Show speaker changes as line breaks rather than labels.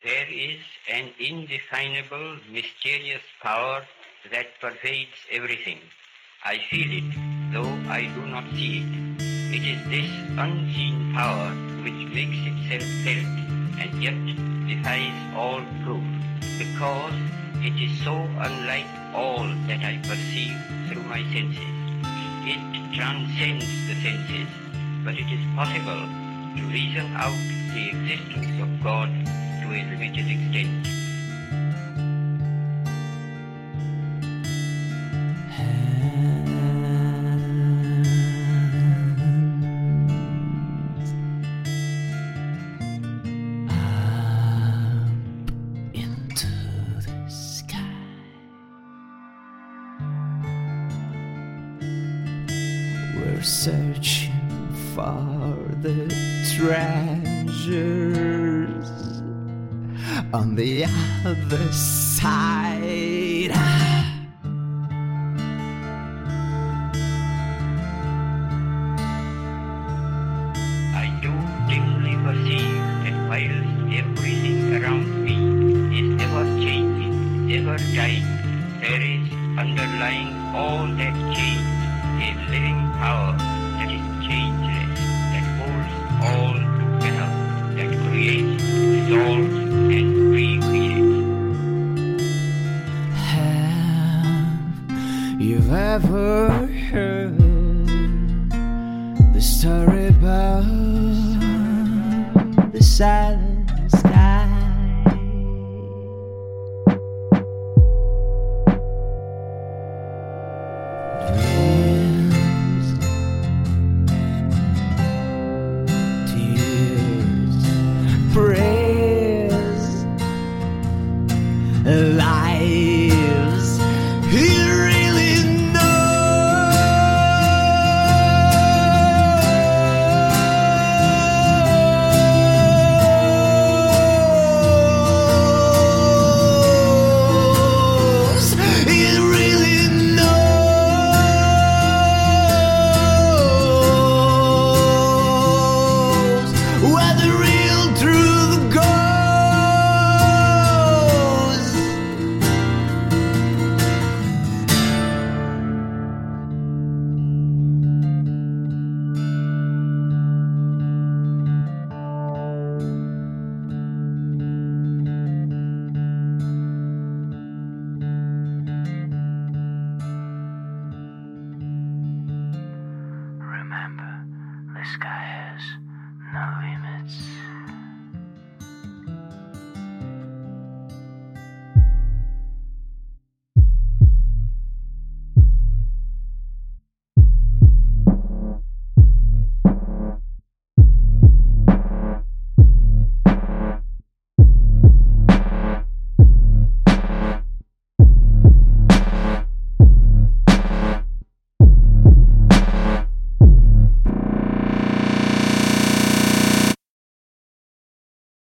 There is an indefinable, mysterious power that pervades everything. I feel it, though I do not see it. It is this unseen power which makes itself felt and yet defies all proof, because it is so unlike all that I perceive through my senses. It transcends the senses, but it is possible to reason out the existence of God to a limited extent.
We're searching for the treasures on the other side.
I do dimly perceive that whilst everything around me is ever changing, ever dying, there is underlying all that change a living power that is changeless, that holds all together, that creates, dissolves, and recreates.
Have you ever heard the story